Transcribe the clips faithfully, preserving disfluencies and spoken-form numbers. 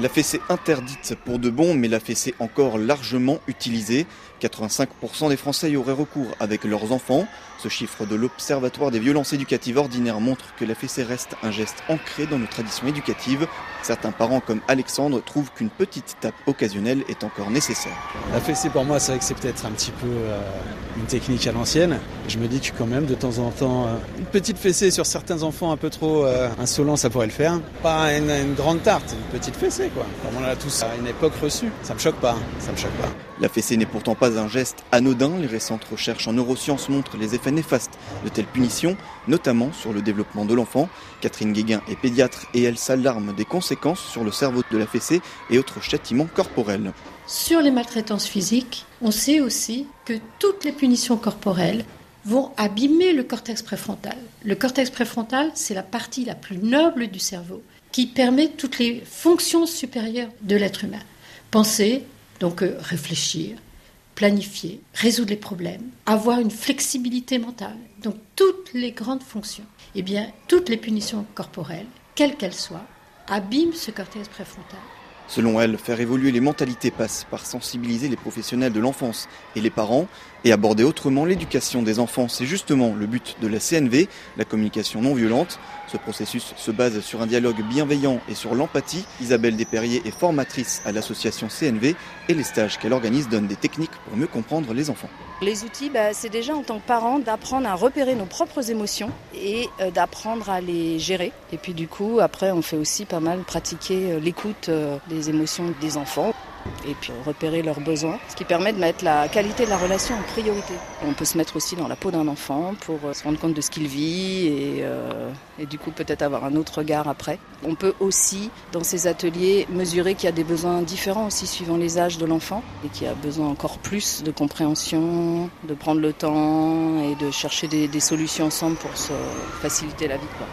La fessée interdite pour de bon, mais la fessée encore largement utilisée. quatre-vingt-cinq pour cent des Français y auraient recours avec leurs enfants. Ce chiffre de l'Observatoire des violences éducatives ordinaires montre que la fessée reste un geste ancré dans nos traditions éducatives. Certains parents comme Alexandre trouvent qu'une petite tape occasionnelle est encore nécessaire. La fessée pour moi, c'est vrai que c'est peut-être un petit peu euh, une technique à l'ancienne. Je me dis que quand même de temps en temps, euh, une petite fessée sur certains enfants un peu trop euh, insolents, ça pourrait le faire. Pas une, une grande tarte, une petite fessée quoi. Comme on l'a tous à une époque reçue. Ça me choque pas, ça me choque pas. La fessée n'est pourtant pas un geste anodin. Les récentes recherches en neurosciences montrent les effets néfastes de telles punitions, notamment sur le développement de l'enfant. Catherine Guéguin est pédiatre et elle s'alarme des conséquences sur le cerveau de la fessée et autres châtiments corporels. Sur les maltraitances physiques, on sait aussi que toutes les punitions corporelles vont abîmer le cortex préfrontal. Le cortex préfrontal, c'est la partie la plus noble du cerveau qui permet toutes les fonctions supérieures de l'être humain. Penser, donc euh, réfléchir, planifier, résoudre les problèmes, avoir une flexibilité mentale. Donc toutes les grandes fonctions. Eh bien, toutes les punitions corporelles, quelles qu'elles soient, abîment ce cortex préfrontal. Selon elle, faire évoluer les mentalités passe par sensibiliser les professionnels de l'enfance et les parents et aborder autrement l'éducation des enfants. C'est justement le but de la C N V, la communication non violente. Ce processus se base sur un dialogue bienveillant et sur l'empathie. Isabelle Desperriers est formatrice à l'association C N V et les stages qu'elle organise donnent des techniques pour mieux comprendre les enfants. Les outils, bah, c'est déjà en tant que parent d'apprendre à repérer nos propres émotions et euh, d'apprendre à les gérer. Et puis du coup, après, on fait aussi pas mal pratiquer euh, l'écoute euh, des émotions des enfants et puis repérer leurs besoins, ce qui permet de mettre la qualité de la relation en priorité. On peut se mettre aussi dans la peau d'un enfant pour euh, se rendre compte de ce qu'il vit et, euh, et du coup peut-être avoir un autre regard après. On peut aussi, dans ces ateliers, mesurer qu'il y a des besoins différents aussi suivant les âges de l'enfant et qu'il y a besoin encore plus de compréhension, de prendre le temps et de chercher des, des solutions ensemble pour se faciliter la vie, quoi.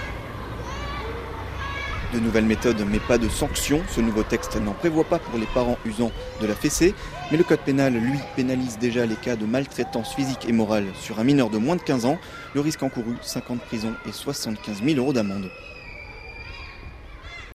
De nouvelles méthodes, mais pas de sanctions. Ce nouveau texte n'en prévoit pas pour les parents usant de la fessée. Mais le code pénal, lui, pénalise déjà les cas de maltraitance physique et morale sur un mineur de moins de quinze ans. Le risque encouru, cinq ans de prison et soixante-quinze mille euros d'amende.